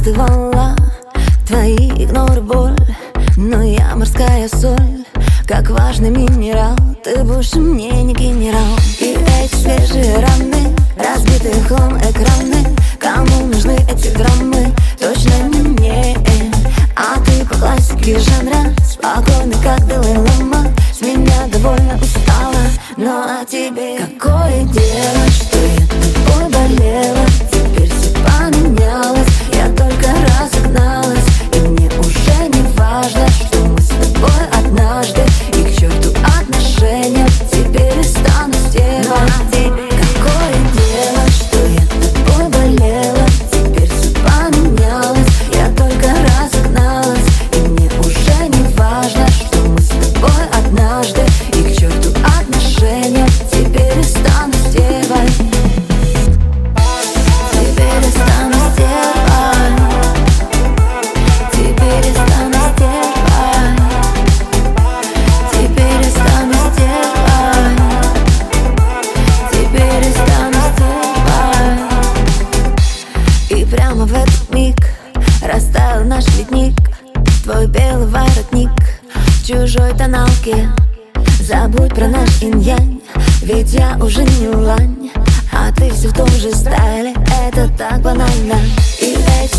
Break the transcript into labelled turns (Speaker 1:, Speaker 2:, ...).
Speaker 1: остывала, твои игноры боль, но я морская соль, как важный минерал. Ты больше мне не генерал. И эти свежие раны, разбитые хром-экраны, кому нужны эти граммы? Точно не мне. А ты по классике жанра, спокойный, как Далай-лама. С меня довольно устала, но а тебе какое дело, что я тобой болела? Теперь все поменялось, я только разогналась. И мне уже не важно, что мы с тобой однажды. И к черту отношения, теперь я стану стервой. Какое дело, что я тобой болела? Теперь все поменялось, я только разогналась. И мне уже не важно, что мы с тобой однажды. И к черту отношения, теперь я стану стервой. Теперь я стану стервой. Теперь я стану стервой. Теперь я стану стервой. Теперь я стану стервой. И прямо в этот миг растаял наш ледник, твой белый воротник в чужой тоналке. Забудь про наш инь-янь, ведь я уже не лань, а ты все в том же стайле. Это так банально. И эти